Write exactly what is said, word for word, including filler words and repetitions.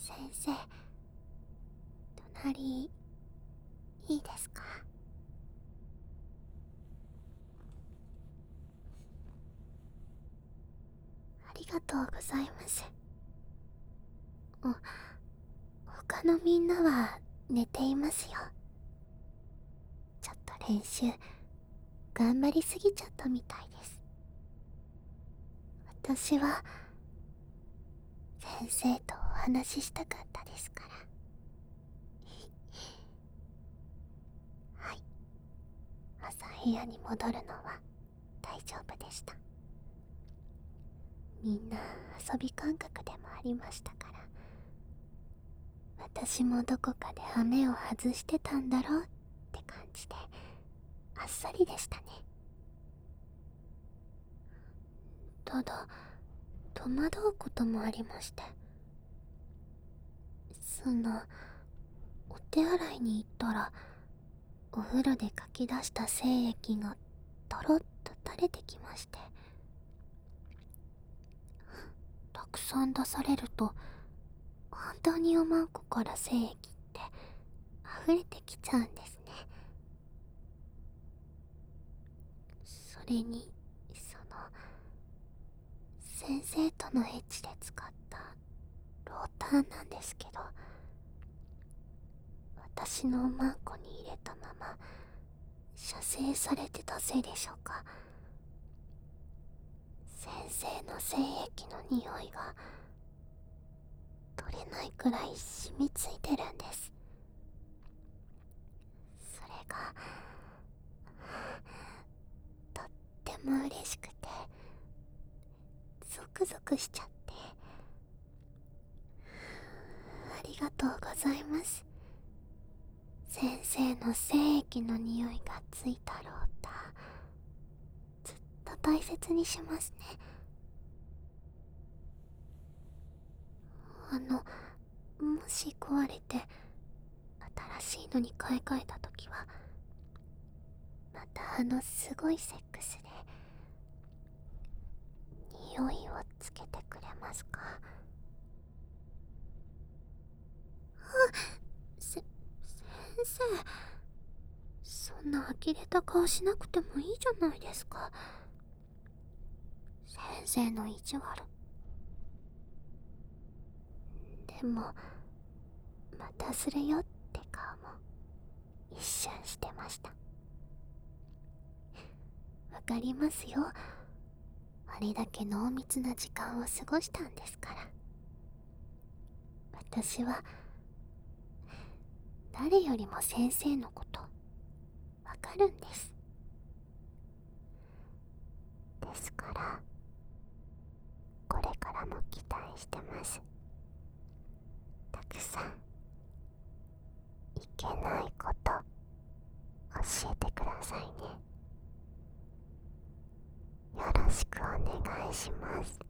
先生、隣いいですか？ありがとうございます。お他のみんなは寝ていますよ。ちょっと練習頑張りすぎちゃったみたいです。私は先生とお話ししたかったですから。はい、朝部屋に戻るのは大丈夫でした。みんな遊び感覚でもありましたから、私もどこかで羽目を外してたんだろうって感じであっさりでしたね。ただ戸惑うこともありまして、そのお手洗いに行ったらお風呂でかき出した精液がとろっと垂れてきまして、たくさん出されると本当におまんこから精液って溢れてきちゃうんですね。それにその先生とのエッチで使ったローターなんですけど、私のおまんこに入れたまま射精されてたせいでしょうか。先生の精液の匂いが取れないくらい染みついてるんです。それがとっても嬉しくてゾクゾクしちゃって、ありがとうございます。先生の精液の匂いがついたローター、ずっと大切にしますね。あのもし壊れて新しいのに買い替えたときは、またあのすごいセックスで匂いをつけてくれますか？あ、せ、先生、そんな呆れた顔しなくてもいいじゃないですか。先生の意地悪。でもまたするよって顔も一瞬してました。わかりますよ。あれだけ濃密な時間を過ごしたんですから。私は誰よりも先生のことわかるんです。ですからこれからも期待してます。たくさんいけないこと教えてくださいね。よろしくお願いします。